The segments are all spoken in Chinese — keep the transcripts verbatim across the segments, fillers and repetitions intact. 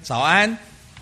早安。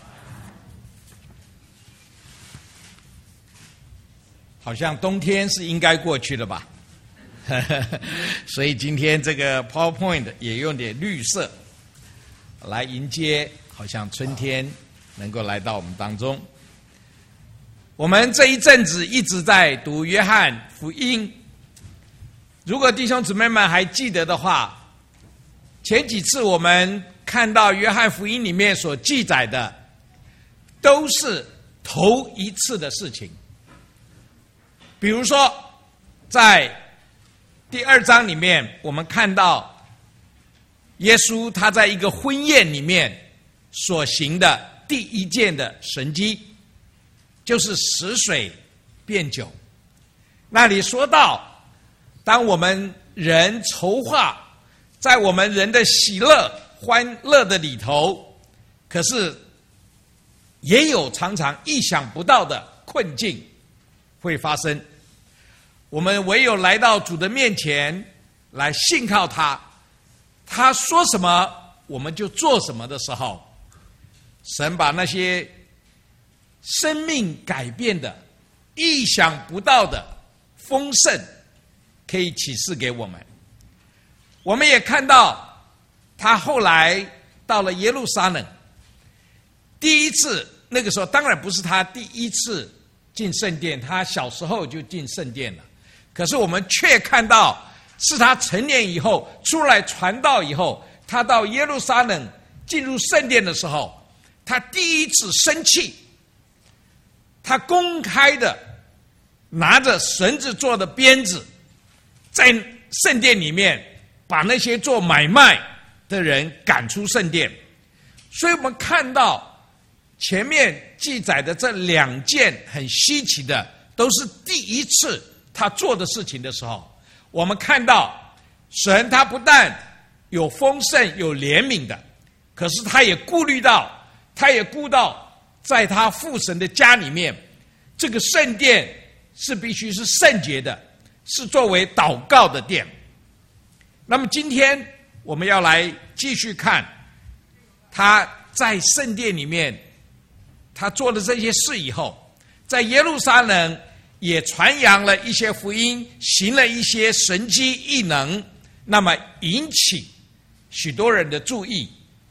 好像冬天是应该过去了吧所以今天这个 PowerPoint 也用点绿色来迎接，好像春天能够来到我们当中。我们这一阵子一直在读约翰福音，如果弟兄姊妹们还记得的话，前几次我们看到约翰福音里面所记载的都是头一次的事情。比如说在第二章里面，我们看到耶稣他在一个婚宴里面所行的第一件的神迹，就是使水变酒。那里说到，当我们人筹划在我们人的喜乐欢乐的里头，可是也有常常意想不到的困境会发生。我们唯有来到主的面前来信靠他，他说什么我们就做什么的时候，神把那些生命改变的意想不到的丰盛可以启示给我们。我们也看到他后来到了耶路撒冷，第一次那个时候当然不是他第一次进圣殿，他小时候就进圣殿了，可是我们却看到是他成年以后出来传道以后，他到耶路撒冷进入圣殿的时候，他第一次生气，他公开的拿着绳子做的鞭子，在圣殿里面把那些做买卖的人赶出圣殿。所以我们看到前面记载的这两件很稀奇的，都是第一次他做的事情的时候，我们看到神他不但有丰盛有怜悯的，可是他也顾虑到，他也顾到在他父神的家里面，这个圣殿是必须是圣洁的，是作为祷告的殿。那么今天我们要来继续看他在圣殿里面他做了这些事以后，在耶路撒冷也传扬了一些福音，行了一些神迹异能，那么引起许多人的注意。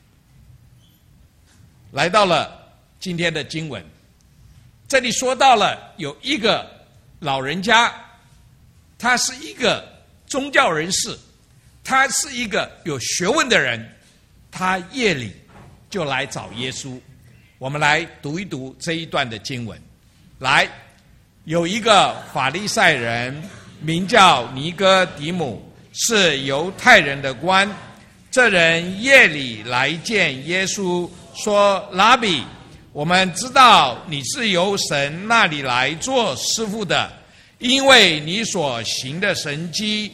来到了今天的经文，这里说到了有一个老人家，他是一个宗教人士，他是一个有学问的人，他夜里就来找耶稣。我们来读一读这一段的经文。来，有一个法利赛人名叫尼哥底母，是犹太人的官。这人夜里来见耶稣，说：拉比，我们知道你是由神那里来做师傅的，因为你所行的神迹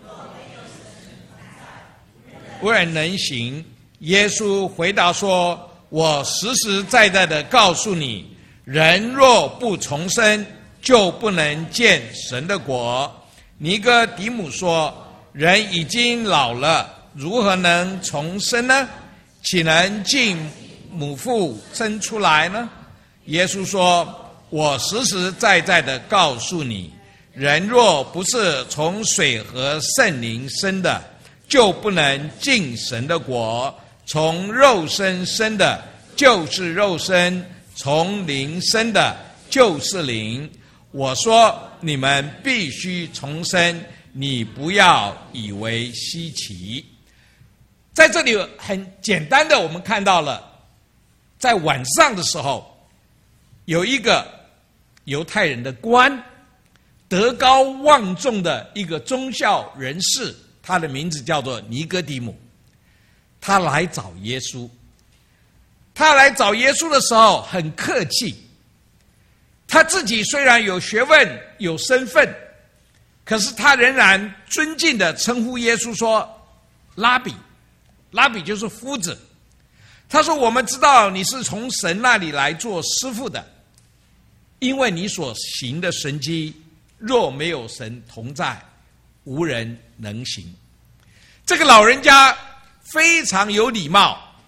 无人能行。耶稣回答说：我实实在在的告诉你，人若不重生，就不能见神的国。尼哥底母说：人已经老了，如何能重生呢？岂能进母腹生出来呢？耶稣说：我实实在在的告诉你，人若不是从水和圣灵生的，就不能进神的国。从肉身生的就是肉身，从灵生的就是灵。我说你们必须重生，你不要以为稀奇。在这里很简单的，我们看到了在晚上的时候，有一个犹太人的官，德高望重的一个宗教人士，他的名字叫做尼哥底母。他来找耶稣，他来找耶稣的时候很客气，他自己虽然有学问有身份，可是他仍然尊敬的称呼耶稣说拉比，拉比就是夫子。他说：我们知道你是从神那里来做师傅的，因为你所行的神迹，若没有神同在，无人能行。这个老人家非常有礼貌，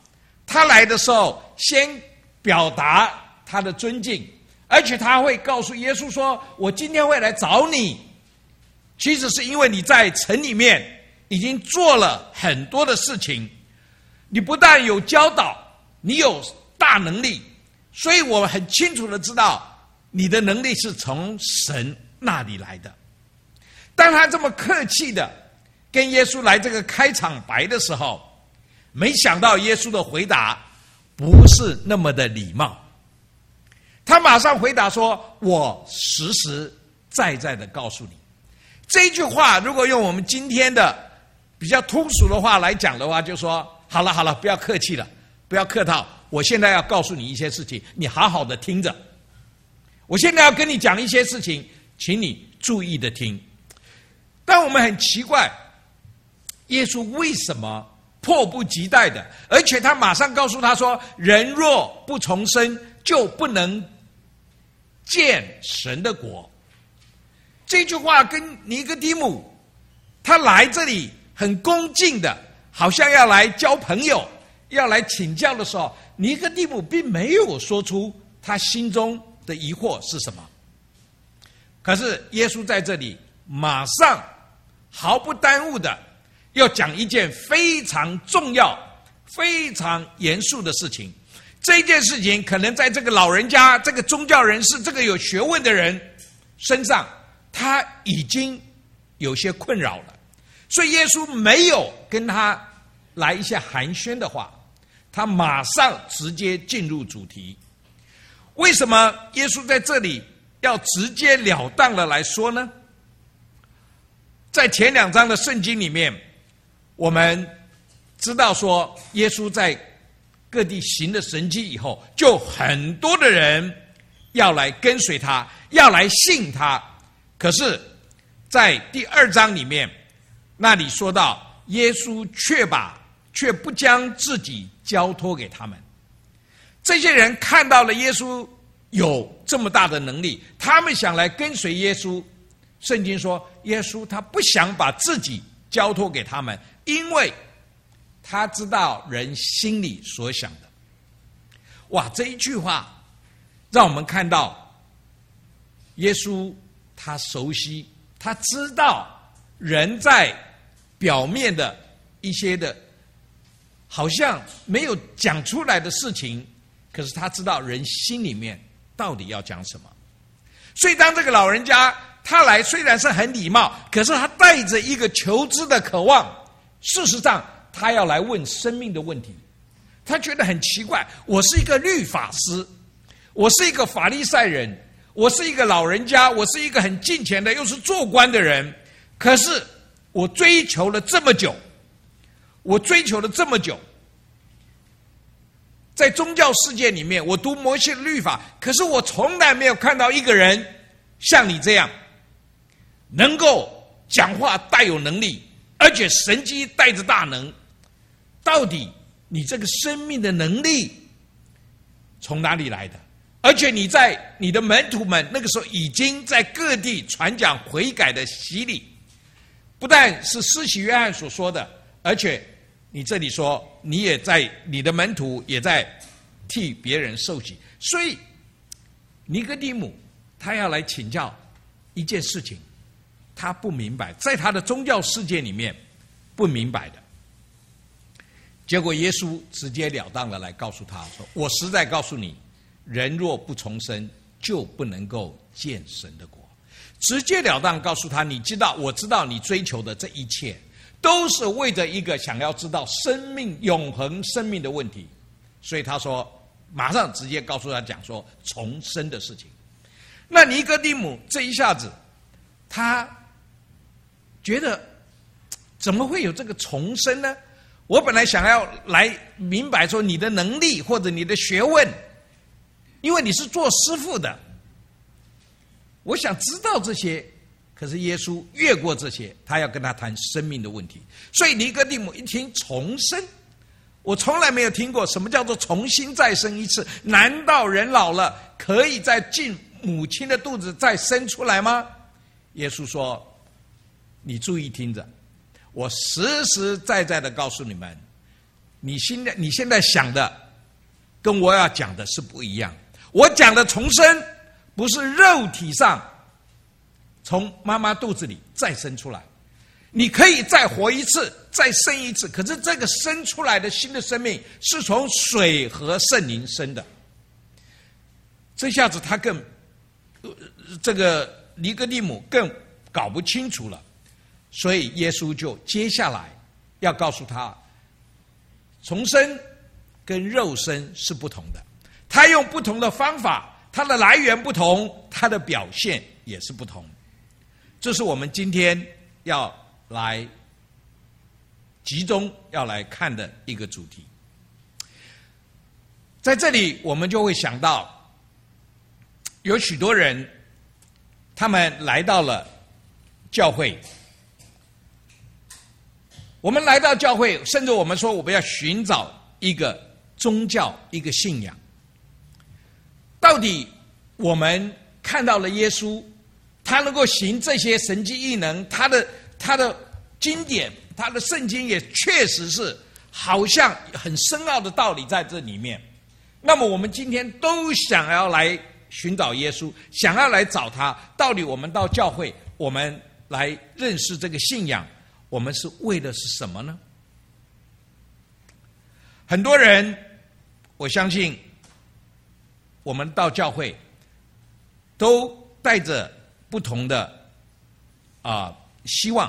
他来的时候先表达他的尊敬，而且他会告诉耶稣说，我今天会来找你，其实是因为你在城里面已经做了很多的事情，你不但有教导，你有大能力，所以我很清楚的知道你的能力是从神那里来的。当他这么客气的跟耶稣来这个开场白的时候，没想到耶稣的回答不是那么的礼貌。他马上回答说，我实实在在的告诉你。这一句话如果用我们今天的比较通俗的话来讲的话，就说好了好了，不要客气了，不要客套，我现在要告诉你一些事情，你好好的听着。我现在要跟你讲一些事情，请你注意的听。但我们很奇怪，耶稣为什么迫不及待的，而且他马上告诉他说，人若不重生就不能见神的国。这句话跟尼哥底母他来这里很恭敬的，好像要来交朋友，要来请教的时候，尼哥底母并没有说出他心中的疑惑是什么。可是耶稣在这里马上毫不耽误的要讲一件非常重要非常严肃的事情。这件事情可能在这个老人家，这个宗教人士，这个有学问的人身上，他已经有些困扰了。所以耶稣没有跟他来一些寒暄的话，他马上直接进入主题。为什么耶稣在这里要直截了当的来说呢？在前两章的圣经里面，我们知道说，耶稣在各地行了神迹以后，就很多的人要来跟随他，要来信他。可是在第二章里面，那里说到耶稣却把却不将自己交托给他们。这些人看到了耶稣有这么大的能力，他们想来跟随耶稣。圣经说耶稣他不想把自己交托给他们，因为他知道人心里所想的。哇，这一句话让我们看到耶稣他熟悉，他知道人在表面的一些的好像没有讲出来的事情，可是他知道人心里面到底要讲什么。所以当这个老人家他来，虽然是很礼貌，可是他带着一个求知的渴望。事实上他要来问生命的问题。他觉得很奇怪，我是一个律法师，我是一个法利赛人，我是一个老人家，我是一个很敬虔的又是做官的人，可是我追求了这么久，我追求了这么久，在宗教世界里面我读摩西的律法，可是我从来没有看到一个人像你这样能够讲话带有能力，而且神机带着大能。到底你这个生命的能力从哪里来的？而且你在你的门徒们那个时候已经在各地传讲悔改的洗礼，不但是施洗约翰所说的，而且你这里说你也在，你的门徒也在替别人受洗。所以尼哥底母他要来请教一件事情，他不明白，在他的宗教世界里面不明白的。结果耶稣直截了当的来告诉他说，我实在告诉你，人若不重生就不能够见神的国。直截了当告诉他，你知道，我知道你追求的这一切都是为着一个想要知道生命永恒生命的问题。所以他说，马上直接告诉他讲说重生的事情。那尼哥底母这一下子他觉得怎么会有这个重生呢？我本来想要来明白说你的能力或者你的学问，因为你是做师傅的，我想知道这些。可是耶稣越过这些，他要跟他谈生命的问题。所以尼哥底母一听重生，我从来没有听过什么叫做重新再生一次。难道人老了可以再进母亲的肚子再生出来吗？耶稣说，你注意听着，我实实在在的告诉你们， 你现在你现在想的跟我要讲的是不一样。我讲的重生不是肉体上从妈妈肚子里再生出来，你可以再活一次，再生一次，可是这个生出来的新的生命是从水和圣灵生的。这下子他更这个尼哥底母更搞不清楚了，所以耶稣就接下来要告诉他，重生跟肉身是不同的，他用不同的方法，它的来源不同，它的表现也是不同。这是我们今天要来集中要来看的一个主题。在这里我们就会想到，有许多人他们来到了教会，我们来到教会，甚至我们说我们要寻找一个宗教，一个信仰。到底我们看到了耶稣，他能够行这些神迹异能，他的他的经典，他的圣经也确实是好像很深奥的道理在这里面。那么我们今天都想要来寻找耶稣，想要来找他。到底我们到教会，我们来认识这个信仰，我们是为的是什么呢？很多人，我相信我们到教会都带着不同的啊、呃、希望，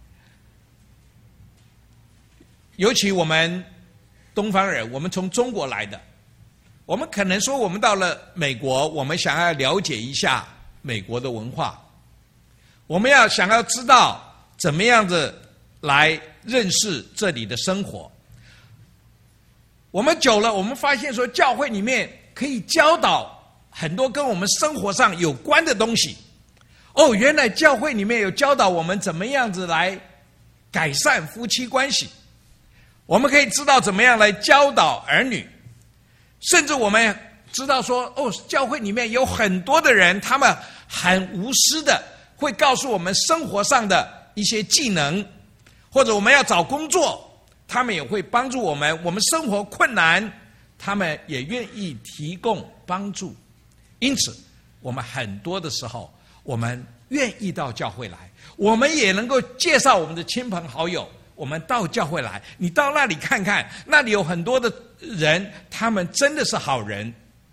尤其我们东方人，我们从中国来的，我们可能说我们到了美国，我们想要了解一下美国的文化，我们要想要知道怎么样子来认识这里的生活。我们久了，我们发现说教会里面可以教导很多跟我们生活上有关的东西。哦，原来教会里面有教导我们怎么样子来改善夫妻关系，我们可以知道怎么样来教导儿女，甚至我们知道说，哦，教会里面有很多的人，他们很无私的会告诉我们生活上的一些技能，或者我们要找工作，他们也会帮助我们，我们生活困难，他们也愿意提供帮助。因此我们很多的时候，我们愿意到教会来，我们也能够介绍我们的亲朋好友，我们到教会来，你到那里看看，那里有很多的人，他们真的是好人。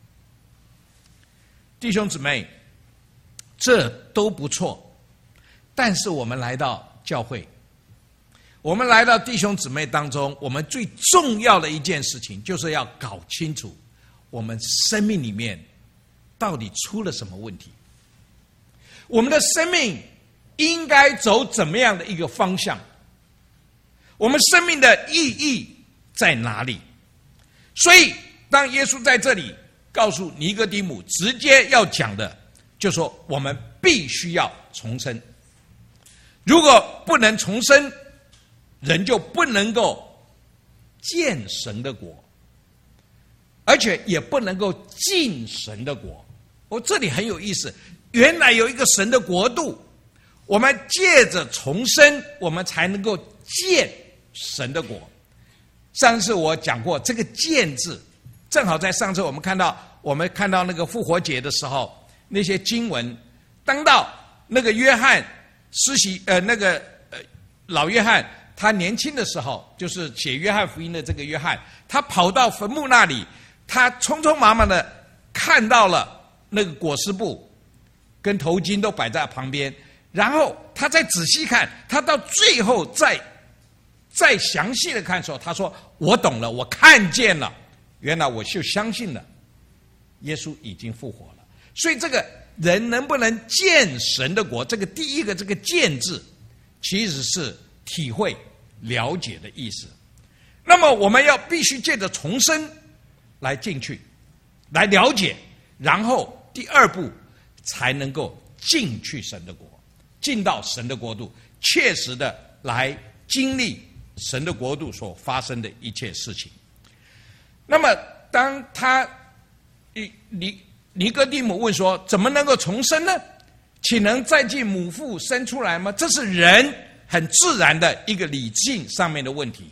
弟兄姊妹，这都不错，但是我们来到教会，我们来到弟兄姊妹当中，我们最重要的一件事情就是要搞清楚我们生命里面到底出了什么问题，我们的生命应该走怎么样的一个方向，我们生命的意义在哪里。所以当耶稣在这里告诉尼哥底母，直接要讲的就是说我们必须要重生，如果不能重生，人就不能够见神的国，而且也不能够进神的国。哦，这里很有意思，原来有一个神的国度，我们借着重生，我们才能够见神的国。上次我讲过这个见字，正好在上次我们看到我们看到那个复活节的时候，那些经文，当到那个约翰施洗呃那个呃老约翰他年轻的时候，就是写约翰福音的这个约翰，他跑到坟墓那里，他匆匆忙忙的看到了那个裹尸布跟头巾都摆在旁边，然后他再仔细看，他到最后再再详细的看的时候，他说我懂了，我看见了，原来我就相信了耶稣已经复活了。所以这个人能不能见神的国，这个第一个这个见字其实是体会了解的意思。那么我们要必须借着重生来进去，来了解，然后第二步才能够进去神的国，进到神的国度，切实的来经历神的国度所发生的一切事情。那么当他尼尼哥底母问说，怎么能够重生呢？岂能再进母腹生出来吗？这是人很自然的一个理性上面的问题。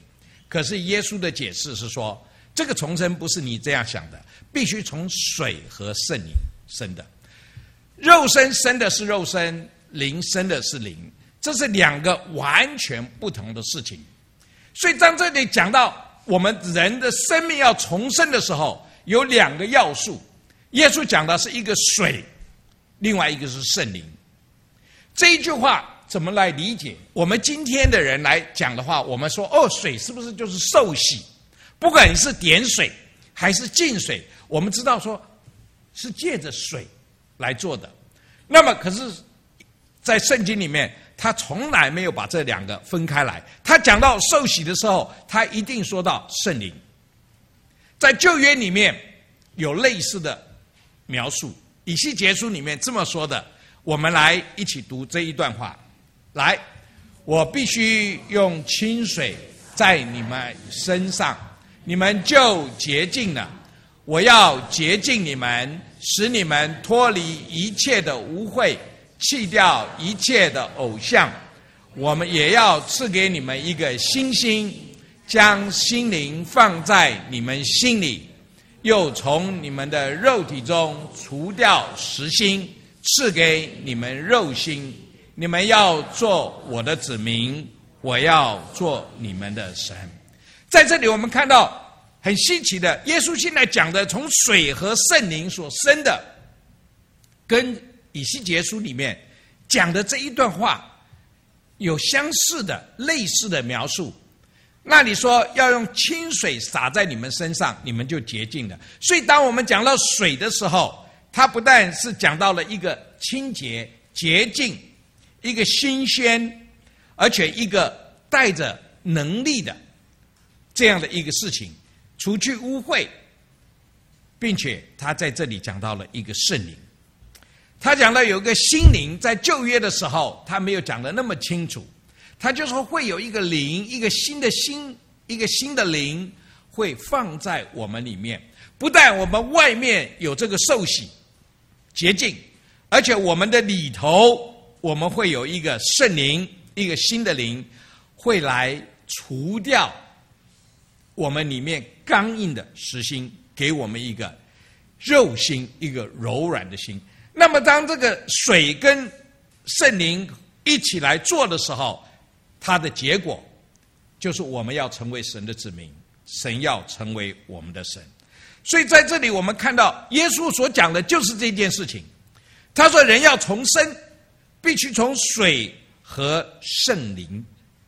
可是耶稣的解释是说，这个重生不是你这样想的，必须从水和圣灵生的。肉身生的是肉身，灵生的是灵，这是两个完全不同的事情。所以当这里讲到我们人的生命要重生的时候，有两个要素，耶稣讲的是一个水，另外一个是圣灵。这一句话怎么来理解？我们今天的人来讲的话，我们说哦，水是不是就是受洗？不管你是点水还是浸水，我们知道说是借着水来做的。那么可是在圣经里面，他从来没有把这两个分开来。他讲到受洗的时候，他一定说到圣灵。在旧约里面有类似的描述，以西结书里面这么说的，我们来一起读这一段话。来，我必须用清水在你们身上，你们就洁净了。我要洁净你们，使你们脱离一切的污秽，弃掉一切的偶像。我们也要赐给你们一个新心，将心灵放在你们心里，又从你们的肉体中除掉实心，赐给你们肉心。你们要做我的子民，我要做你们的神。在这里我们看到很稀奇的，耶稣现在讲的从水和圣灵所生的，跟以西结书里面讲的这一段话有相似的类似的描述。那你说要用清水洒在你们身上，你们就洁净了。所以当我们讲到水的时候，它不但是讲到了一个清洁洁净，一个新鲜，而且一个带着能力的这样的一个事情，除去污秽，并且他在这里讲到了一个圣灵。他讲到有一个心灵，在旧约的时候他没有讲得那么清楚，他就说会有一个灵，一个新的心，一个新的灵会放在我们里面。不但我们外面有这个受洗洁净，而且我们的里头我们会有一个圣灵，一个新的灵会来除掉我们里面刚硬的实心，给我们一个肉心，一个柔软的心。那么当这个水跟圣灵一起来做的时候，它的结果就是我们要成为神的子民，神要成为我们的神。所以在这里我们看到耶稣所讲的就是这件事情。他说人要重生，必须从水和圣灵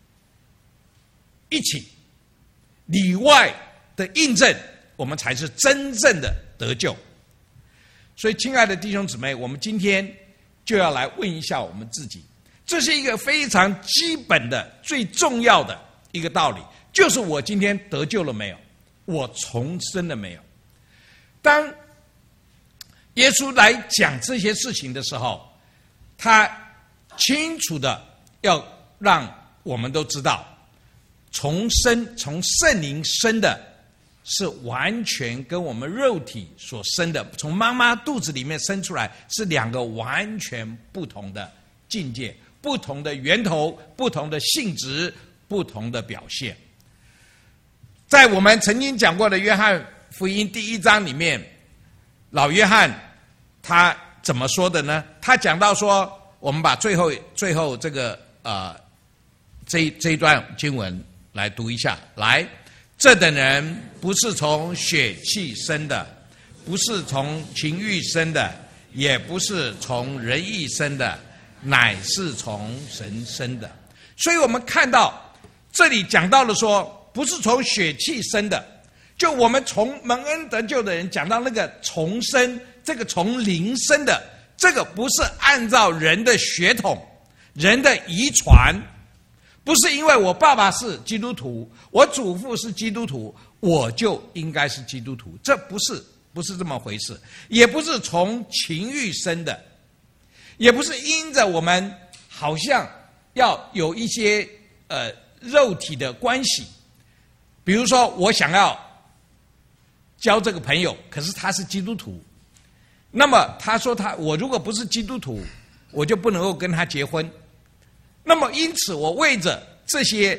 一起里外的印证，我们才是真正的得救。所以亲爱的弟兄姊妹，我们今天就要来问一下我们自己，这是一个非常基本的最重要的一个道理，就是我今天得救了没有，我重生了没有。当耶稣来讲这些事情的时候，他清楚的要让我们都知道，重生从圣灵生的是完全跟我们肉体所生的，从妈妈肚子里面生出来是两个完全不同的境界，不同的源头，不同的性质，不同的表现。在我们曾经讲过的约翰福音第一章里面，老约翰他怎么说的呢？他讲到说，我们把最后最后这个呃这这一段经文来读一下。来，这等人不是从血气生的，不是从情欲生的，也不是从人意生的，乃是从神生的。所以我们看到这里讲到了说，不是从血气生的，就我们从蒙恩得救的人讲到那个重生，这个从灵生的，这个不是按照人的血统，人的遗传，不是因为我爸爸是基督徒，我祖父是基督徒，我就应该是基督徒，这不是不是这么回事。也不是从情欲生的，也不是因着我们好像要有一些呃肉体的关系，比如说我想要交这个朋友，可是他是基督徒，那么他说他我如果不是基督徒，我就不能够跟他结婚。那么因此我为着这些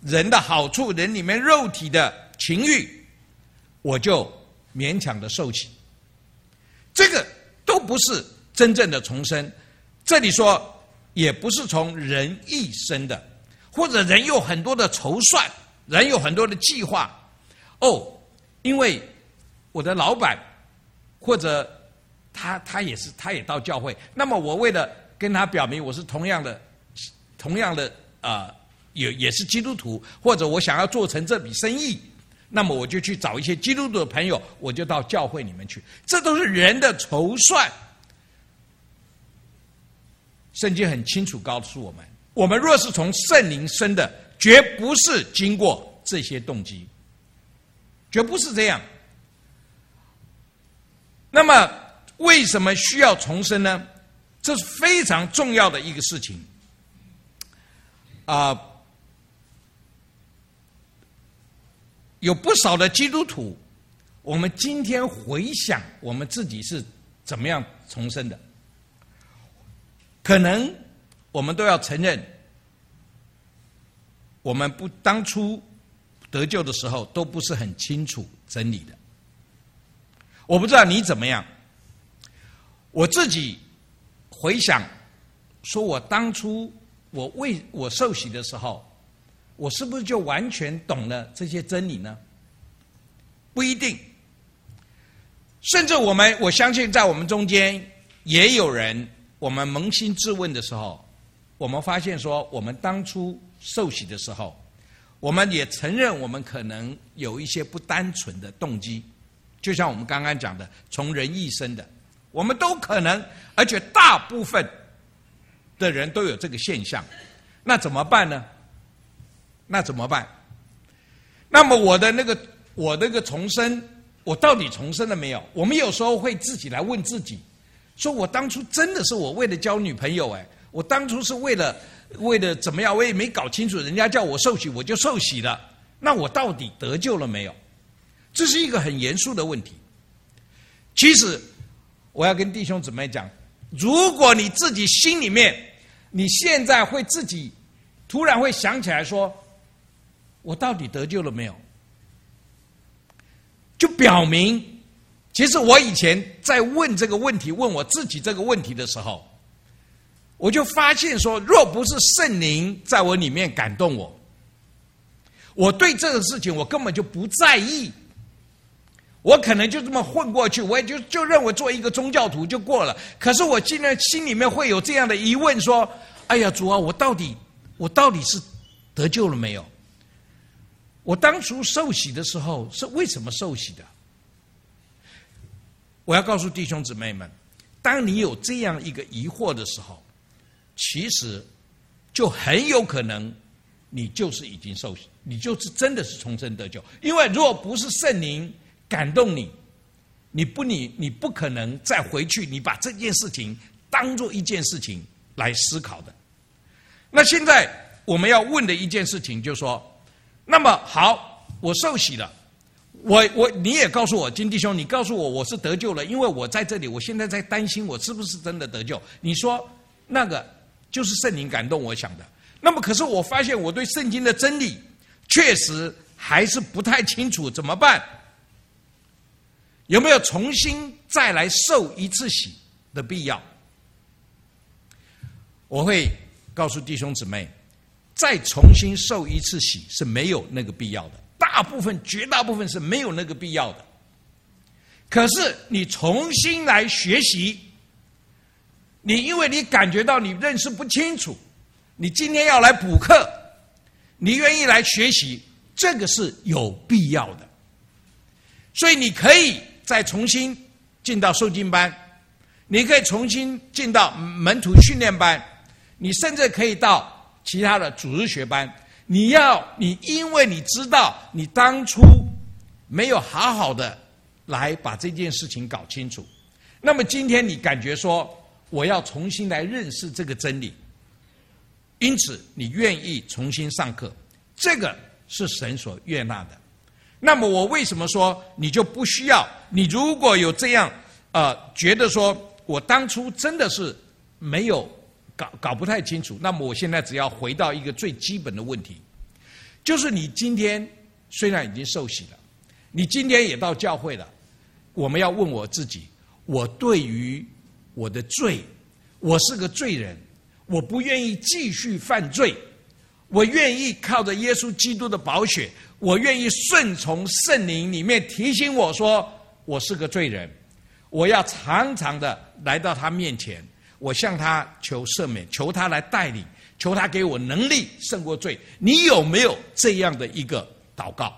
人的好处，人里面肉体的情欲，我就勉强的受洗。这个都不是真正的重生。这里说也不是从人意生的，或者人有很多的筹算，人有很多的计划。哦，因为我的老板或者他他也是他也到教会，那么我为了跟他表明我是同样的同样的呃也也是基督徒，或者我想要做成这笔生意，那么我就去找一些基督徒的朋友，我就到教会里面去。这都是人的筹算。圣经很清楚告诉我们，我们若是从圣灵生的，绝不是经过这些动机，绝不是这样。那么为什么需要重生呢？这是非常重要的一个事情啊、呃！有不少的基督徒，我们今天回想我们自己是怎么样重生的，可能我们都要承认，我们不当初得救的时候都不是很清楚真理的。我不知道你怎么样，我自己回想，说我当初我为我受洗的时候，我是不是就完全懂了这些真理呢？不一定。甚至我们我相信在我们中间也有人，我们扪心自问的时候，我们发现说，我们当初受洗的时候，我们也承认我们可能有一些不单纯的动机，就像我们刚刚讲的，从人意生的，我们都可能，而且大部分的人都有这个现象。那怎么办呢？那怎么办？那么我的那个我那个重生，我到底重生了没有？我们有时候会自己来问自己，说我当初真的是我为了交女朋友，哎，我当初是为了为了怎么样？我也没搞清楚，人家叫我受洗，我就受洗了。那我到底得救了没有？这是一个很严肃的问题。其实我要跟弟兄姊妹讲，如果你自己心里面，你现在会自己突然会想起来说，我到底得救了没有？就表明，其实我以前在问这个问题，问我自己这个问题的时候，我就发现说，若不是圣灵在我里面感动我，我对这个事情我根本就不在意，我可能就这么混过去，我也就就认为做一个宗教徒就过了。可是我现在心里面会有这样的疑问说，哎呀，主啊，我到底我到底是得救了没有？我当初受洗的时候是为什么受洗的？我要告诉弟兄姊妹们，当你有这样一个疑惑的时候，其实就很有可能你就是已经受洗，你就是真的是重生得救。因为如果不是圣灵感动你，你不你你不可能再回去，你把这件事情当做一件事情来思考的。那现在我们要问的一件事情就是说，那么好，我受洗了，我我你也告诉我，金弟兄，你告诉我我是得救了，因为我在这里，我现在在担心我是不是真的得救。你说那个就是圣灵感动我想的。那么可是我发现我对圣经的真理确实还是不太清楚，怎么办？有没有重新再来受一次洗的必要？我会告诉弟兄姊妹，再重新受一次洗是没有那个必要的，大部分绝大部分是没有那个必要的。可是你重新来学习，你因为你感觉到你认识不清楚，你今天要来补课，你愿意来学习，这个是有必要的。所以你可以再重新进到受经班，你可以重新进到门徒训练班，你甚至可以到其他的主日学班。你要你因为你知道你当初没有好好的来把这件事情搞清楚，那么今天你感觉说我要重新来认识这个真理，因此你愿意重新上课，这个是神所悦纳的。那么我为什么说你就不需要？你如果有这样呃觉得说我当初真的是没有搞搞不太清楚，那么我现在只要回到一个最基本的问题， 就是你今天虽然已经受洗了，你今天也到教会了，我们要问我自己，我对于我的罪，我是个罪人，我不愿意继续犯罪，我愿意靠着耶稣基督的宝血，我愿意顺从圣灵里面提醒我说我是个罪人，我要常常的来到他面前，我向他求赦免，求他来带领，求他给我能力胜过罪。你有没有这样的一个祷告？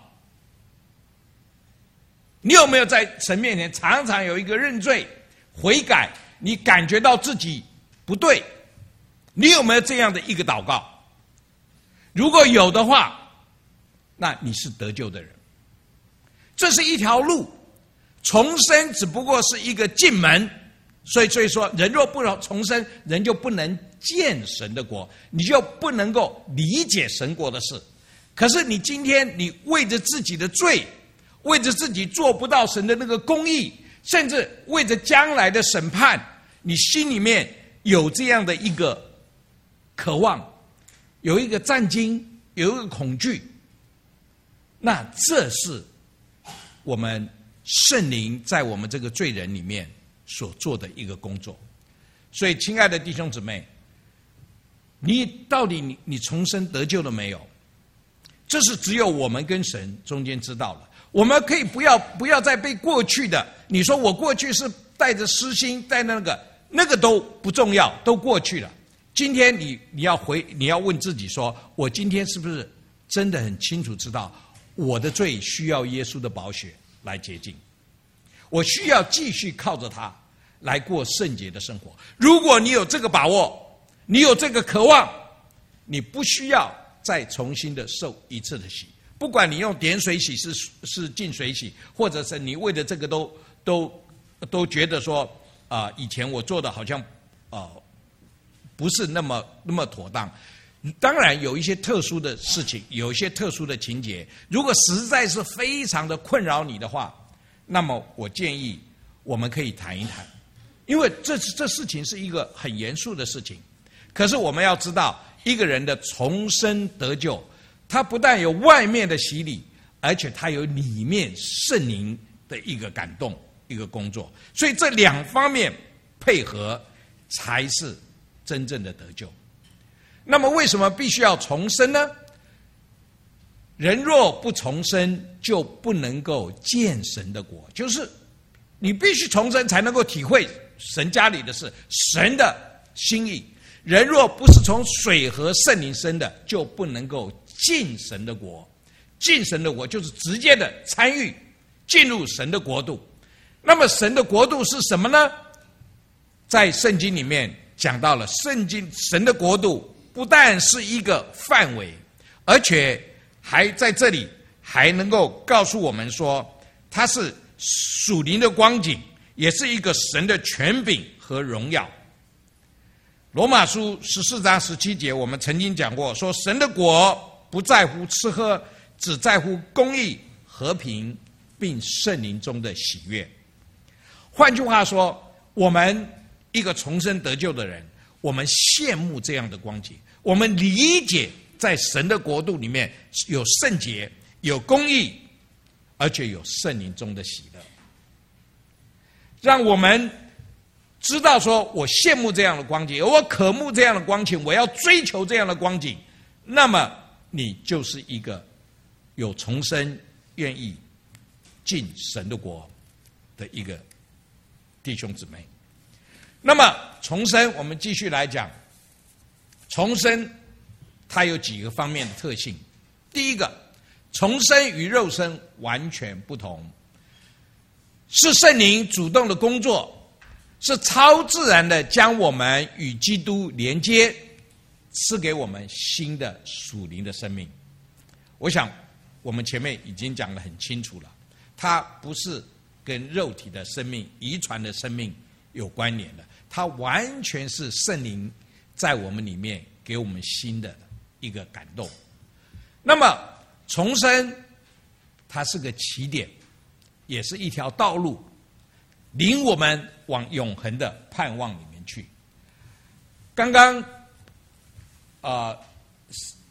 你有没有在神面前常常有一个认罪悔改，你感觉到自己不对，你有没有这样的一个祷告？如果有的话，那你是得救的人。这是一条路，重生只不过是一个进门，所以所以说人若不重生，人就不能见神的国，你就不能够理解神国的事。可是你今天你为着自己的罪，为着自己做不到神的那个公义，甚至为着将来的审判，你心里面有这样的一个渴望，有一个战惊，有一个恐惧，那这是我们圣灵在我们这个罪人里面所做的一个工作。所以亲爱的弟兄姊妹，你到底你你重生得救了没有？这是只有我们跟神中间知道了。我们可以不要不要再被过去的，你说我过去是带着私心带那个那个都不重要，都过去了。今天你你要回你要问自己说，我今天是不是真的很清楚知道我的罪需要耶稣的宝血来洁净，我需要继续靠着他来过圣洁的生活。如果你有这个把握，你有这个渴望，你不需要再重新的受一次的洗，不管你用点水洗是是浸水洗，或者是你为了这个都都都觉得说啊、呃，以前我做的好像啊、呃、不是那么那么妥当。当然有一些特殊的事情，有一些特殊的情节，如果实在是非常的困扰你的话，那么我建议我们可以谈一谈，因为这这事情是一个很严肃的事情。可是我们要知道，一个人的重生得救，他不但有外面的洗礼，而且他有里面圣灵的一个感动，一个工作。所以这两方面配合，才是真正的得救。那么为什么必须要重生呢？人若不重生，就不能够见神的国，就是你必须重生才能够体会神家里的事，神的心意。人若不是从水和圣灵生的，就不能够进神的国。进神的国就是直接的参与进入神的国度。那么神的国度是什么呢？在圣经里面讲到了，圣经神的国度不但是一个范围，而且还在这里还能够告诉我们说，它是属灵的光景，也是一个神的权柄和荣耀。罗马书十四章十七节，我们曾经讲过，说神的国不在乎吃喝，只在乎公义、和平，并圣灵中的喜悦。换句话说，我们一个重生得救的人，我们羡慕这样的光景，我们理解在神的国度里面有圣洁，有公义，而且有圣灵中的喜乐，让我们知道说，我羡慕这样的光景，我渴慕这样的光景，我要追求这样的光景，那么你就是一个有重生愿意进神的国的一个弟兄姊妹。那么重生，我们继续来讲，重生它有几个方面的特性。第一个，重生与肉身完全不同，是圣灵主动的工作，是超自然的将我们与基督连接，赐给我们新的属灵的生命。我想我们前面已经讲得很清楚了，它不是跟肉体的生命、遗传的生命有关联的，它完全是圣灵在我们里面给我们新的一个感动。那么重生它是个起点，也是一条道路，领我们往永恒的盼望里面去。刚刚呃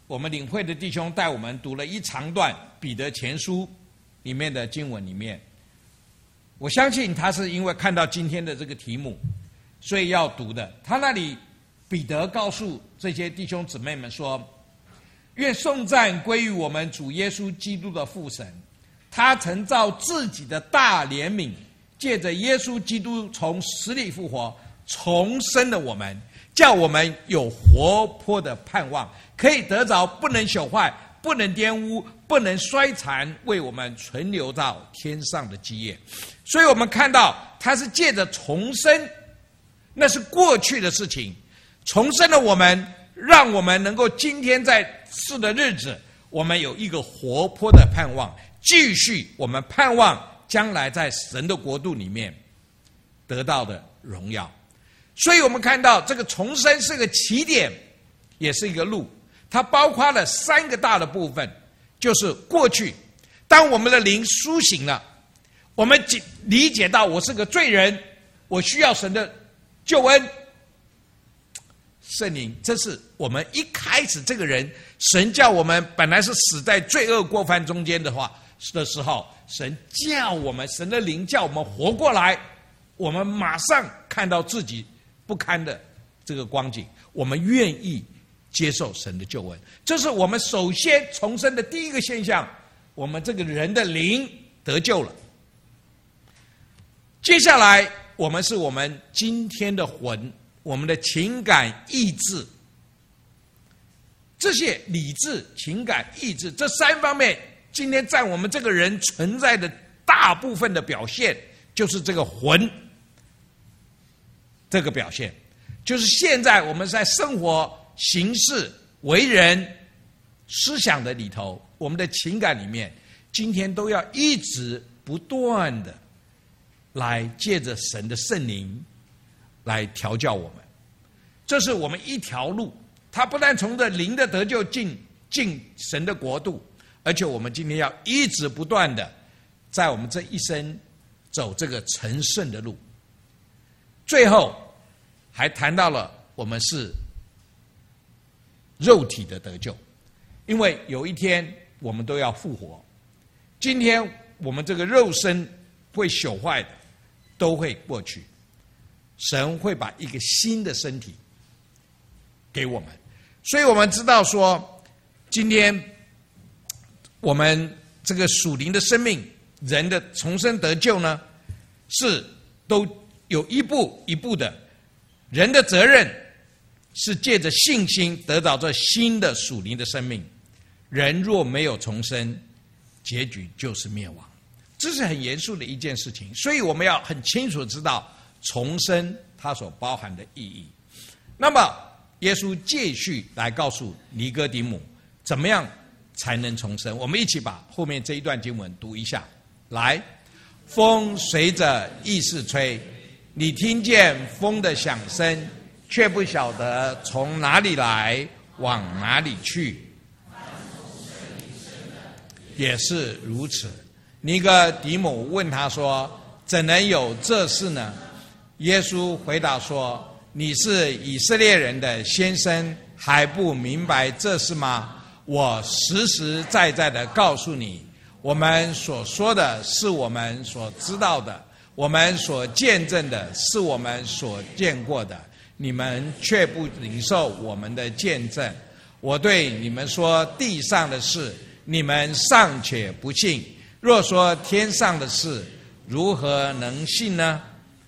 我们领会的弟兄带我们读了一长段彼得前书里面的经文里面，我相信他是因为看到今天的这个题目，所以要读的。他那里彼得告诉这些弟兄姊妹们说，愿颂赞归于我们主耶稣基督的父神，他曾照自己的大怜悯，借着耶稣基督从死里复活，重生了我们，叫我们有活泼的盼望，可以得着不能朽坏、不能玷污、不能衰残，为我们存留到天上的基业。所以我们看到他是借着重生，那是过去的事情，重生了我们，让我们能够今天在世的日子，我们有一个活泼的盼望，继续我们盼望将来在神的国度里面得到的荣耀。所以我们看到这个重生是个起点，也是一个路，它包括了三个大的部分，就是过去当我们的灵苏醒了，我们理解到我是个罪人，我需要神的救恩，圣灵，这是我们一开始这个人，神叫我们本来是死在罪恶过犯中间的话的时候，神叫我们，神的灵叫我们活过来，我们马上看到自己不堪的这个光景，我们愿意接受神的救恩，这是我们首先重生的第一个现象，我们这个人的灵得救了。接下来我们是我们今天的魂，我们的情感意志，这些理智、情感、意志这三方面，今天在我们这个人存在的大部分的表现，就是这个魂，这个表现就是现在我们在生活、行事、为人、思想的里头，我们的情感里面，今天都要一直不断的来借着神的圣灵来调教我们，这是我们一条路。它不但从这灵的得救进进神的国度，而且我们今天要一直不断的在我们这一生走这个成圣的路。最后还谈到了我们是肉体的得救，因为有一天我们都要复活。今天我们这个肉身会朽坏的，都会过去，神会把一个新的身体给我们。所以我们知道说，今天我们这个属灵的生命，人的重生得救呢，是都有一步一步的。人的责任是借着信心得到这新的属灵的生命，人若没有重生，结局就是灭亡，这是很严肃的一件事情。所以我们要很清楚知道重生它所包含的意义。那么耶稣继续来告诉尼哥底母怎么样才能重生。我们一起把后面这一段经文读一下来。风随着意识吹，你听见风的响声，却不晓得从哪里来，往哪里去，也是如此。尼哥底母问他说，怎能有这事呢？耶稣回答说，你是以色列人的先生，还不明白这事吗？我实实在在的告诉你，我们所说的是我们所知道的，我们所见证的是我们所见过的，你们却不领受我们的见证。我对你们说地上的事，你们尚且不信，若说天上的事，如何能信呢？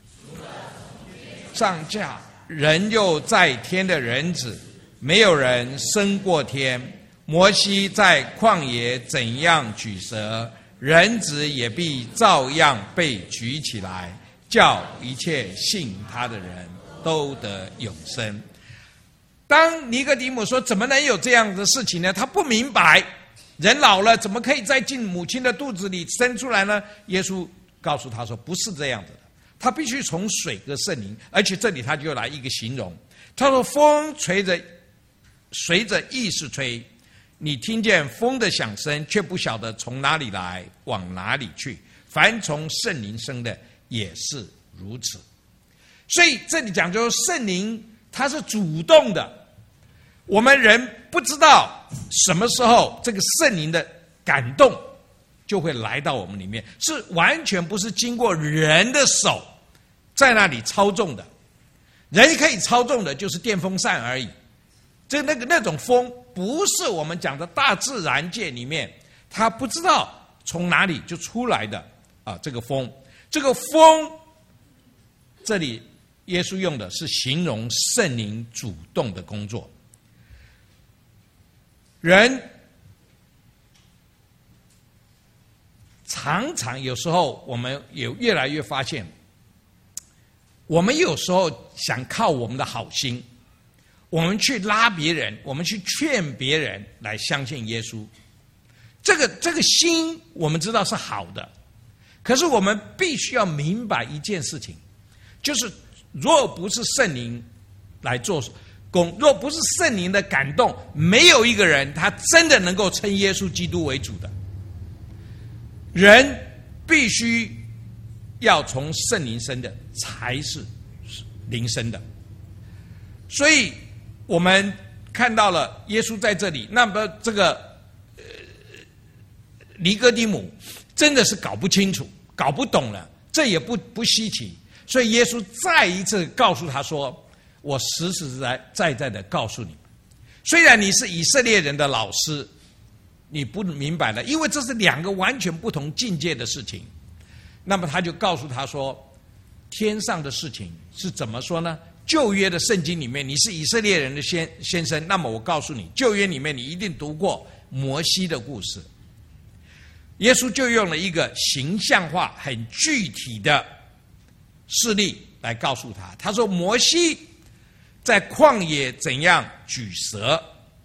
上架人又在天的人子，没有人升过天。摩西在旷野怎样举蛇，人子也必照样被举起来，叫一切信他的人都得永生。当尼哥底母说怎么能有这样的事情呢？他不明白，人老了怎么可以再进母亲的肚子里生出来呢？耶稣告诉他说不是这样子的，他必须从水和圣灵。而且这里他就来一个形容，他说风吹着随着意识吹，你听见风的响声，却不晓得从哪里来，往哪里去。凡从圣灵生的也是如此。所以这里讲就是圣灵他是主动的我们人不知道什么时候这个圣灵的感动就会来到我们里面，是完全不是经过人的手在那里操纵的。人可以操纵的就是电风扇而已，这那个那种风不是我们讲的大自然界里面，它不知道从哪里就出来的啊。这个风，这个风，这里耶稣用的是形容圣灵主动的工作。人常常有时候我们也越来越发现，我们有时候想靠我们的好心，我们去拉别人，我们去劝别人来相信耶稣。这个这个心我们知道是好的，可是我们必须要明白一件事情，就是若不是圣灵来做工，若不是圣灵的感动，没有一个人他真的能够称耶稣基督为主的。人必须要从圣灵生的才是灵生的。所以我们看到了耶稣在这里，那么这个呃尼哥底母真的是搞不清楚，搞不懂了，这也不不稀奇。所以耶稣再一次告诉他说，我实实在在在的告诉你，虽然你是以色列人的老师，你不明白了，因为这是两个完全不同境界的事情。那么他就告诉他说，天上的事情是怎么说呢？旧约的圣经里面，你是以色列人的先先生，那么我告诉你，旧约里面你一定读过摩西的故事。耶稣就用了一个形象化、很具体的事例来告诉他。他说，摩西在旷野怎样举蛇，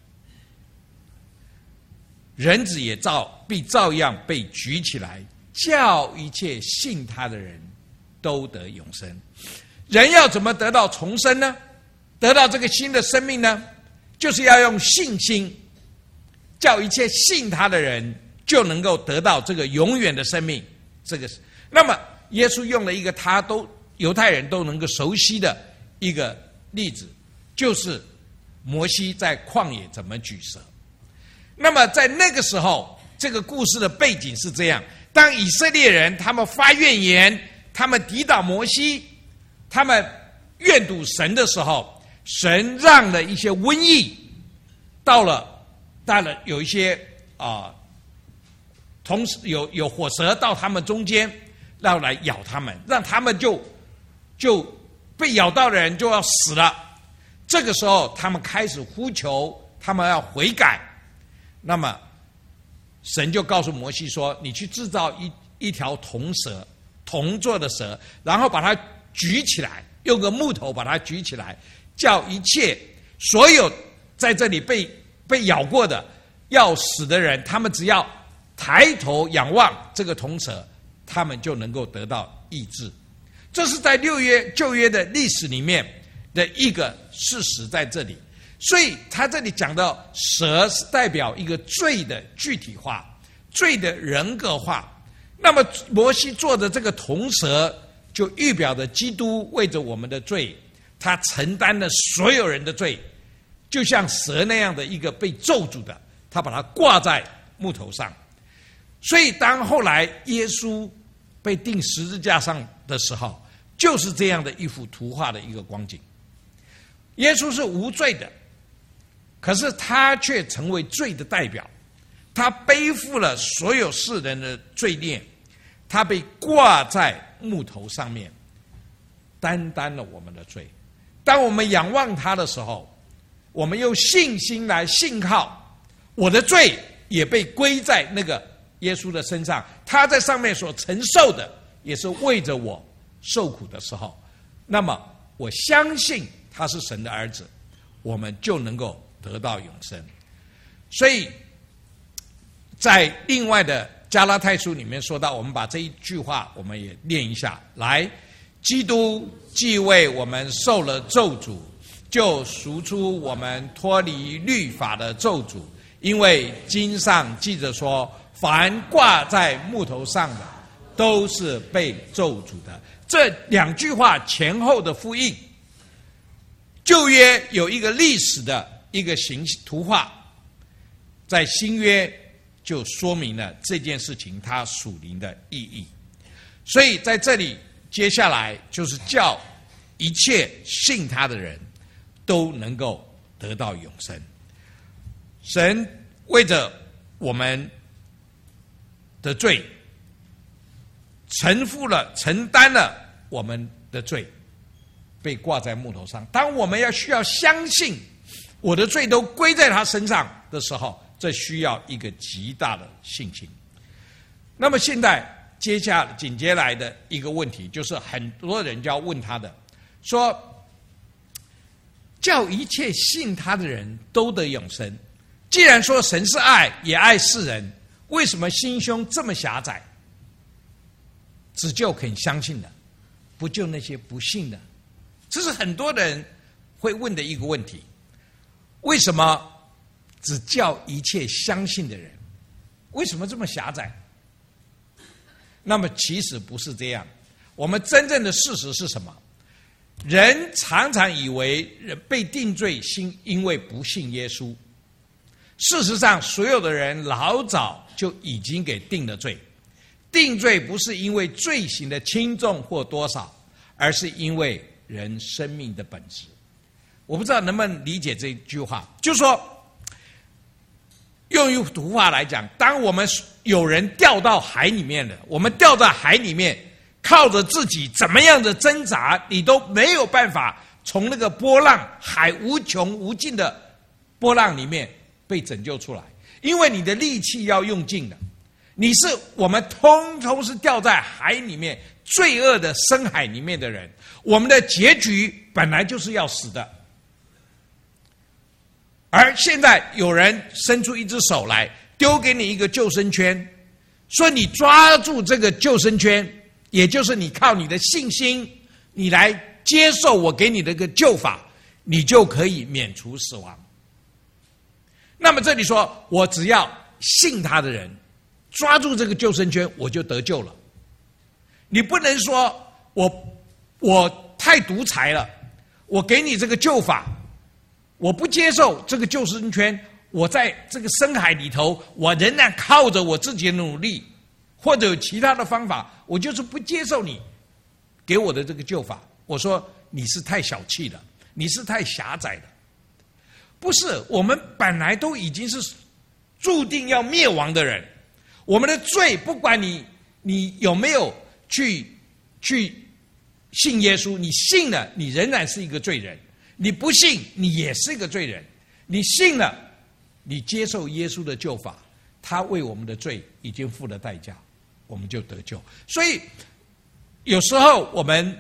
人子也照必照样被举起来，叫一切信他的人都得永生。人要怎么得到重生呢？得到这个新的生命呢？就是要用信心，叫一切信他的人就能够得到这个永远的生命。这个，那么耶稣用了一个他都犹太人都能够熟悉的一个例子，就是摩西在旷野怎么举蛇。那么在那个时候，这个故事的背景是这样：当以色列人他们发怨言，他们抵挡摩西，他们怨赌神的时候，神让了一些瘟疫到了，到了有一些啊、呃，同时有有火蛇到他们中间，要来咬他们，让他们就就被咬到的人就要死了。这个时候，他们开始呼求，他们要悔改。那么，神就告诉摩西说：“你去制造一一条铜蛇，铜做的蛇，然后把它举起来，用个木头把它举起来，叫一切所有在这里被被咬过的要死的人，他们只要抬头仰望这个铜蛇，他们就能够得到医治。”这是在六约旧约的历史里面的一个事实在这里。所以他这里讲到蛇是代表一个罪的具体化，罪的人格化。那么摩西做的这个铜蛇，就预表着基督为着我们的罪，他承担了所有人的罪，就像蛇那样的一个被咒诅的，他把它挂在木头上。所以当后来耶稣被钉十字架上的时候，就是这样的一幅图画的一个光景。耶稣是无罪的，可是他却成为罪的代表，他背负了所有世人的罪孽，他被挂在木头上面，担当了我们的罪。当我们仰望他的时候，我们用信心来信靠，我的罪也被归在那个耶稣的身上，他在上面所承受的也是为着我受苦的时候，那么我相信他是神的儿子，我们就能够得到永生。所以在另外的加拉太书里面说到，我们把这一句话我们也念一下来：基督既为我们受了咒诅，就赎出我们脱离律法的咒诅，因为经上记着说，凡挂在木头上的都是被咒诅的。这两句话前后的呼应，旧约有一个历史的一个形图画，在新约就说明了这件事情它属灵的意义。所以在这里接下来就是叫一切信他的人都能够得到永生。神为着我们的罪承负了承担了我们的罪，被挂在木头上。当我们要需要相信我的罪都归在他身上的时候，这需要一个极大的信心。那么现在接下紧接来的一个问题，就是很多人就要问他的，说叫一切信他的人都得永生。既然说神是爱，也爱世人，为什么心胸这么狭窄？只救肯相信的，不救那些不信的？这是很多人会问的一个问题。为什么只叫一切相信的人？为什么这么狭窄？那么其实不是这样。我们真正的事实是什么？人常常以为人被定罪是因为不信耶稣。事实上，所有的人老早就已经给定了罪。定罪不是因为罪行的轻重或多少，而是因为人生命的本质。我不知道能不能理解这句话，就是说，用一图画来讲，当我们有人掉到海里面了，我们掉到海里面，靠着自己怎么样的挣扎，你都没有办法从那个波浪海无穷无尽的波浪里面被拯救出来，因为你的力气要用尽了。你是我们通通是掉在海里面罪恶的深海里面的人，我们的结局本来就是要死的。而现在有人伸出一只手来，丢给你一个救生圈，说你抓住这个救生圈，也就是你靠你的信心，你来接受我给你的一个救法，你就可以免除死亡。那么这里说，我只要信他的人抓住这个救生圈，我就得救了。你不能说我我太独裁了，我给你这个救法，我不接受这个救生圈，我在这个深海里头，我仍然靠着我自己的努力，或者有其他的方法，我就是不接受你给我的这个救法。我说你是太小气了，你是太狭窄了。不是，我们本来都已经是注定要灭亡的人。我们的罪，不管你你有没有去去信耶稣，你信了，你仍然是一个罪人；你不信，你也是一个罪人。你信了，你接受耶稣的救法，他为我们的罪已经付了代价，我们就得救。所以有时候我们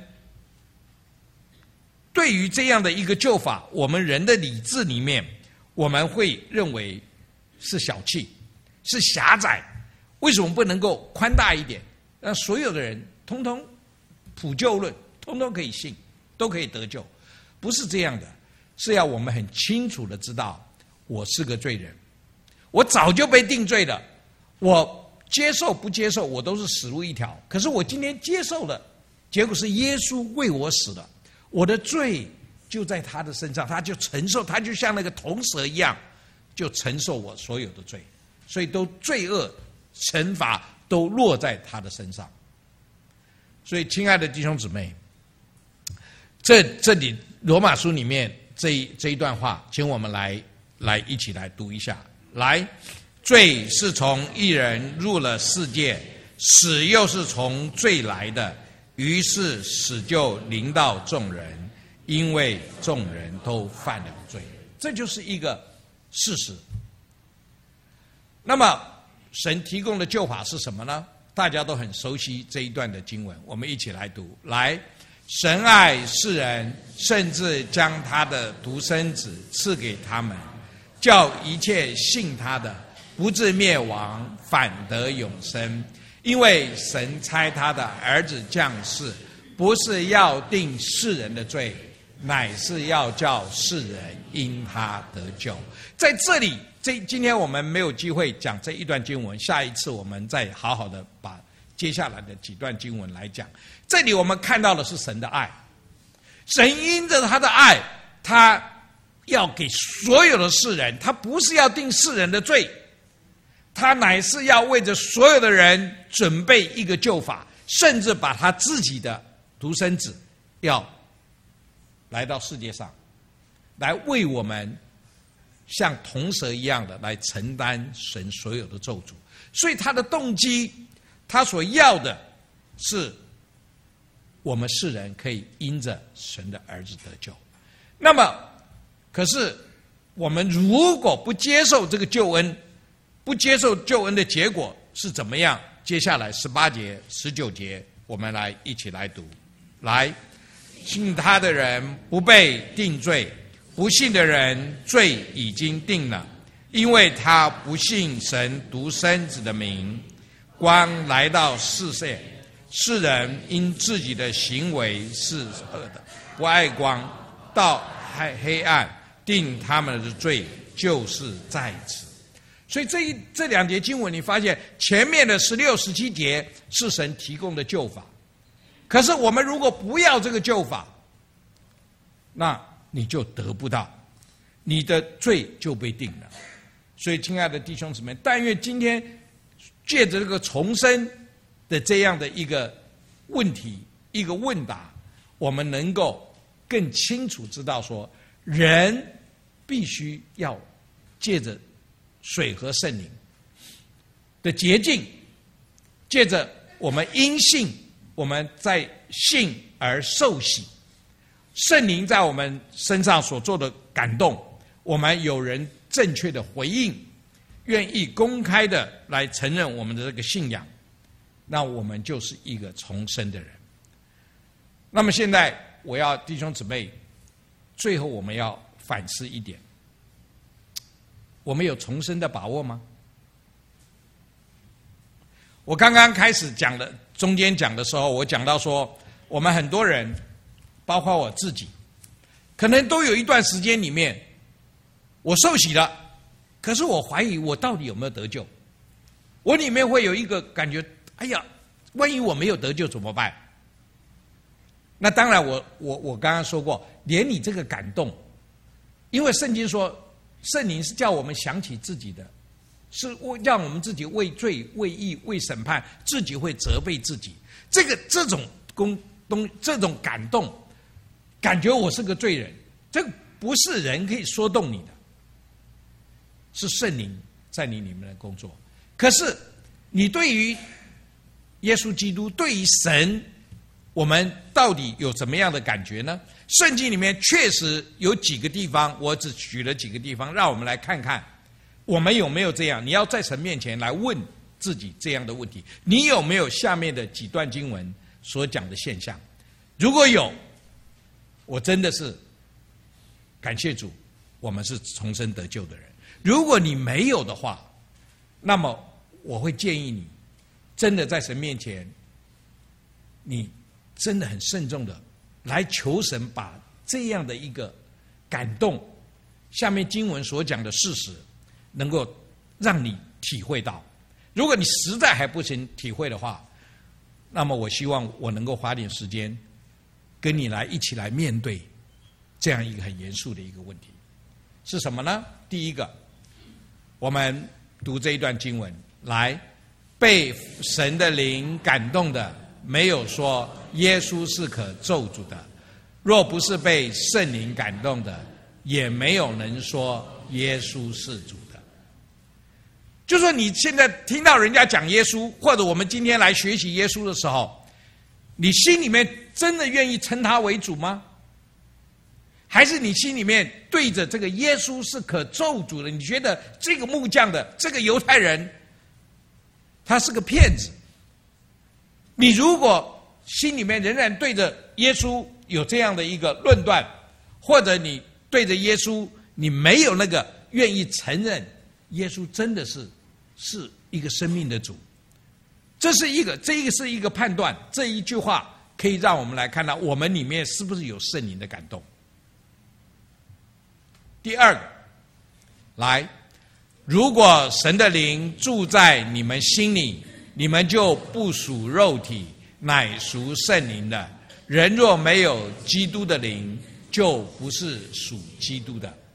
对于这样的一个救法，我们人的理智里面，我们会认为是小气，是狭窄。为什么不能够宽大一点，让所有的人通通普救论，通通可以信，都可以得救？不是这样的，是要我们很清楚的知道，我是个罪人，我早就被定罪了，我接受不接受，我都是死路一条。可是我今天接受了，结果是耶稣为我死了，我的罪就在他的身上，他就承受，他就像那个铜蛇一样，就承受我所有的罪，所以都罪恶惩罚都落在他的身上。所以亲爱的弟兄姊妹，这这里罗马书里面这一这一段话，请我们来来一起来读一下。来，罪是从一人入了世界，死又是从罪来的，于是死就临到众人，因为众人都犯了罪。这就是一个事实。那么神提供的救法是什么呢？大家都很熟悉这一段的经文，我们一起来读。来，神爱世人，甚至将他的独生子赐给他们，叫一切信他的不至灭亡，反得永生。因为神差他的儿子降世，不是要定世人的罪，乃是要叫世人因他得救。在这里，这今天我们没有机会讲这一段经文，下一次我们再好好的把接下来的几段经文来讲。这里我们看到的是神的爱，神因着他的爱，他要给所有的世人，他不是要定世人的罪，他乃是要为着所有的人准备一个救法，甚至把他自己的独生子要来到世界上，来为我们像铜蛇一样的来承担神所有的咒诅。所以他的动机，他所要的是我们世人可以因着神的儿子得救。那么可是我们如果不接受这个救恩，不接受救恩的结果是怎么样？接下来十八节十九节我们来一起来读。来，信他的人不被定罪，不信的人罪已经定了，因为他不信神独生子的名。光来到世界，世人因自己的行为是恶的，不爱光，到黑暗，定他们的罪就是在此。所以这一这两节经文，你发现前面的十六、十七节是神提供的救法，可是我们如果不要这个救法，那你就得不到，你的罪就被定了。所以，亲爱的弟兄姊妹，但愿今天借着这个重生的这样的一个问题、一个问答，我们能够更清楚知道说，人必须要借着水和圣灵的洁净，借着我们因信，我们在信而受洗，圣灵在我们身上所做的感动，我们有人正确的回应，愿意公开的来承认我们的这个信仰，那我们就是一个重生的人。那么现在我要弟兄姊妹，最后我们要反思一点，我们有重生的把握吗？我刚刚开始讲的，中间讲的时候，我讲到说，我们很多人，包括我自己，可能都有一段时间里面，我受洗了，可是我怀疑我到底有没有得救。我里面会有一个感觉，哎呀，万一我没有得救怎么办？那当然我，我我我刚刚说过，连你这个感动，因为圣经说，圣灵是叫我们想起自己的，是让我们自己为罪、为义、为审判，自己会责备自己。这个这种公东这种感动，感觉我是个罪人，这个不是人可以说动你的，是圣灵在你里面的工作。可是你对于耶稣基督，对于神，我们到底有怎么样的感觉呢？圣经里面确实有几个地方，我只举了几个地方，让我们来看看我们有没有这样。你要在神面前来问自己这样的问题，你有没有下面的几段经文所讲的现象？如果有，我真的是感谢主，我们是重生得救的人。如果你没有的话，那么我会建议你真的在神面前，你真的很慎重的来求神把这样的一个感动，下面经文所讲的事实能够让你体会到。如果你实在还不行体会的话，那么我希望我能够花点时间跟你来一起来面对这样一个很严肃的一个问题。是什么呢？第一个，我们读这一段经文，来，被神的灵感动的，没有说耶稣是可咒诅的；若不是被圣灵感动的，也没有人说耶稣是主的。就说你现在听到人家讲耶稣，或者我们今天来学习耶稣的时候，你心里面真的愿意称他为主吗？还是你心里面对着这个耶稣是可咒诅的，你觉得这个木匠的这个犹太人他是个骗子？你如果心里面仍然对着耶稣有这样的一个论断，或者你对着耶稣你没有那个愿意承认耶稣真的是是一个生命的主，这是一个这一个是一个判断。这一句话可以让我们来看到我们里面是不是有圣灵的感动。第二个，来，如果神的灵住在你们心里，你们就不属肉体，乃属圣灵的。人若没有基督的灵，就不是属基督的。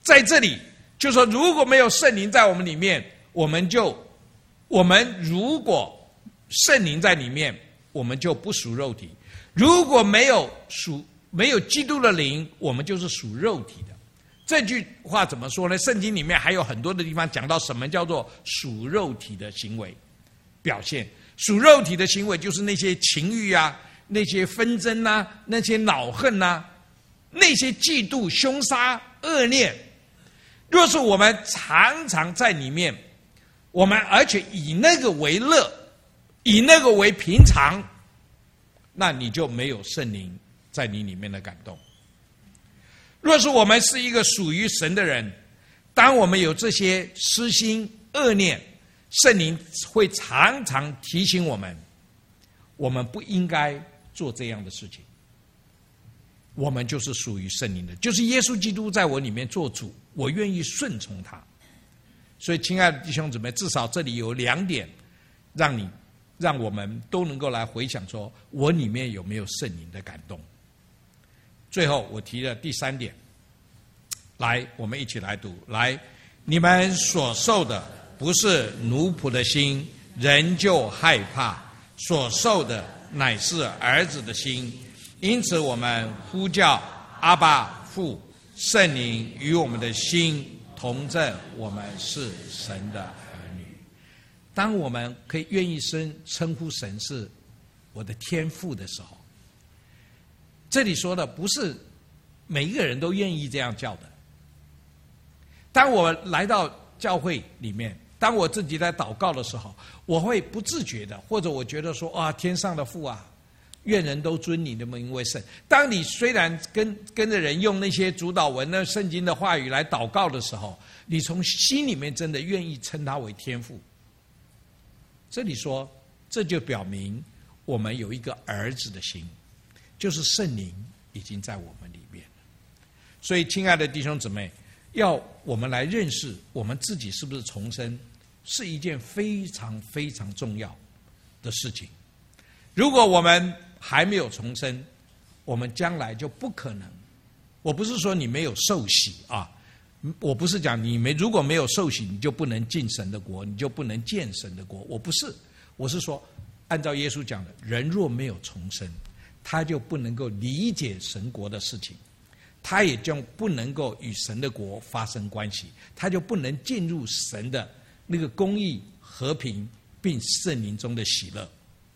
在这里就说，如果没有圣灵在我们里面，我们就我们如果圣灵在里面，我们就不属肉体；如果没有属没有基督的灵，我们就是属肉体的。这句话怎么说呢？圣经里面还有很多的地方讲到什么叫做属肉体的行为表现。属肉体的行为就是那些情欲啊，那些纷争啊，那些恼恨啊，那些嫉妒、凶杀、恶念。若是我们常常在里面，我们而且以那个为乐，以那个为平常，那你就没有圣灵在你里面的感动。若是我们是一个属于神的人，当我们有这些私心恶念，圣灵会常常提醒我们，我们不应该做这样的事情。我们就是属于圣灵的，就是耶稣基督在我里面做主，我愿意顺从他。所以亲爱的弟兄姊妹，至少这里有两点让你让我们都能够来回想，说我里面有没有圣灵的感动。最后我提了第三点，来，我们一起来读。来，你们所受的不是奴仆的心，人就害怕；所受的乃是儿子的心。因此我们呼叫阿爸父，圣灵与我们的心同证，我们是神的儿女。当我们可以愿意称称呼神是我的天父的时候，这里说的不是每一个人都愿意这样叫的。当我来到教会里面，当我自己在祷告的时候，我会不自觉的，或者我觉得说啊，天上的父啊，愿人都尊你的名为圣。当你虽然跟跟着人用那些主导文的圣经的话语来祷告的时候，你从心里面真的愿意称他为天父。这里说，这就表明我们有一个儿子的心，就是圣灵已经在我们里面了。所以亲爱的弟兄姊妹，要我们来认识我们自己是不是重生，是一件非常非常重要的事情。如果我们还没有重生，我们将来就不可能。我不是说你没有受洗啊，我不是讲你没如果没有受洗，你就不能进神的国，你就不能见神的国。我不是，我是说，按照耶稣讲的，人若没有重生，他就不能够理解神国的事情，他也就不能够与神的国发生关系，他就不能进入神的那个公义、和平并圣灵中的喜乐。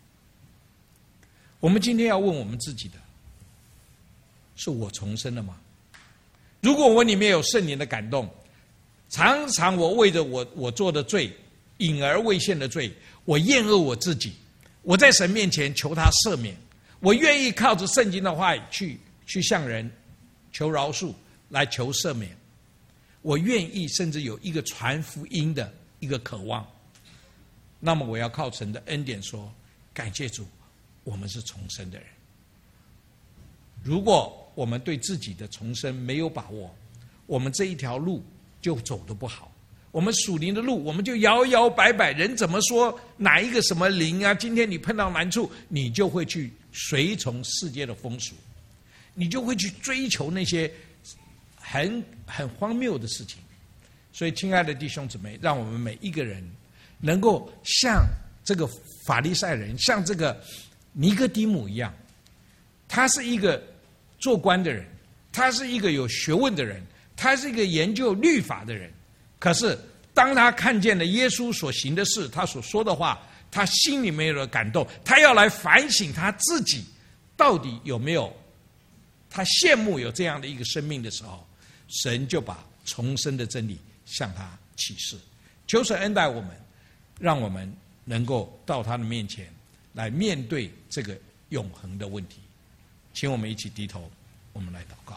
我们今天要问我们自己的，是我重生了吗？如果我里面有圣灵的感动，常常我为着我我做的罪，隐而未现的罪，我厌恶我自己，我在神面前求他赦免，我愿意靠着圣经的话语去去向人求饶恕，来求赦免，我愿意甚至有一个传福音的一个渴望，那么我要靠神的恩典说，感谢主，我们是重生的人。如果我们对自己的重生没有把握，我们这一条路就走得不好。我们属灵的路，我们就摇摇摆摆，人怎么说哪一个什么灵啊，今天你碰到难处，你就会去随从世界的风俗，你就会去追求那些很很荒谬的事情。所以亲爱的弟兄姊妹，让我们每一个人能够像这个法利赛人，像这个尼哥底母一样，他是一个做官的人，他是一个有学问的人，他是一个研究律法的人。可是当他看见了耶稣所行的事，他所说的话，他心里面有了感动，他要来反省他自己到底有没有，他羡慕有这样的一个生命的时候，神就把重生的真理向他启示。求神恩待我们，让我们能够到他的面前来面对这个永恒的问题。请我们一起低头，我们来祷告。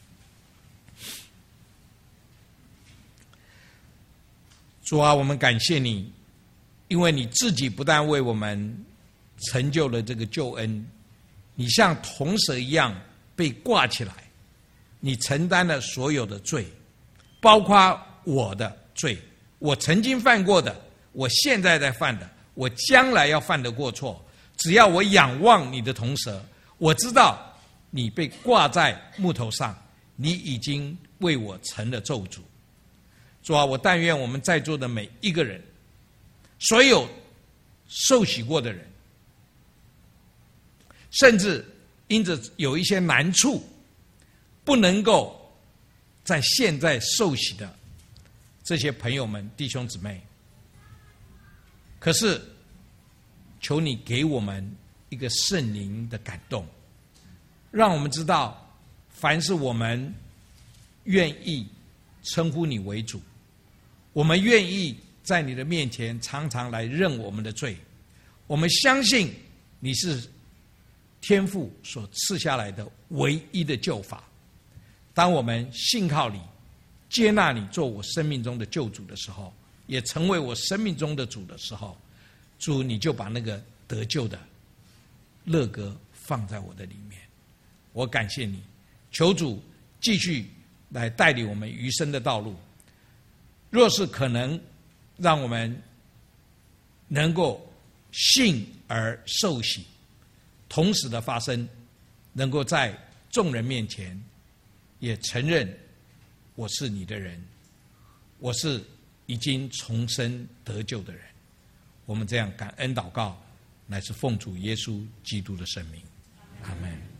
主啊，我们感谢你，因为你自己不但为我们成就了这个救恩，你像铜蛇一样被挂起来，你承担了所有的罪，包括我的罪，我曾经犯过的，我现在在犯的，我将来要犯的过错，只要我仰望你的铜蛇，我知道你被挂在木头上， 你已经为我成了咒诅。主啊，我但愿我们在座的每一个人，所有受洗过的人，甚至因着有一些难处，不能够在现在受洗的这些朋友们、弟兄姊妹，可是求你给我们一个圣灵的感动，让我们知道，凡是我们愿意称呼你为主，我们愿意在你的面前常常来认我们的罪，我们相信你是天父所赐下来的唯一的救法。当我们信靠你，接纳你做我生命中的救主的时候，也成为我生命中的主的时候，主你就把那个得救的乐歌放在我的里面。我感谢你，求主继续来带领我们余生的道路。若是可能让我们能够信而受洗，同时的发生，能够在众人面前也承认我是你的人，我是已经重生得救的人。我们这样感恩祷告，乃是奉主耶稣基督的圣名，阿们。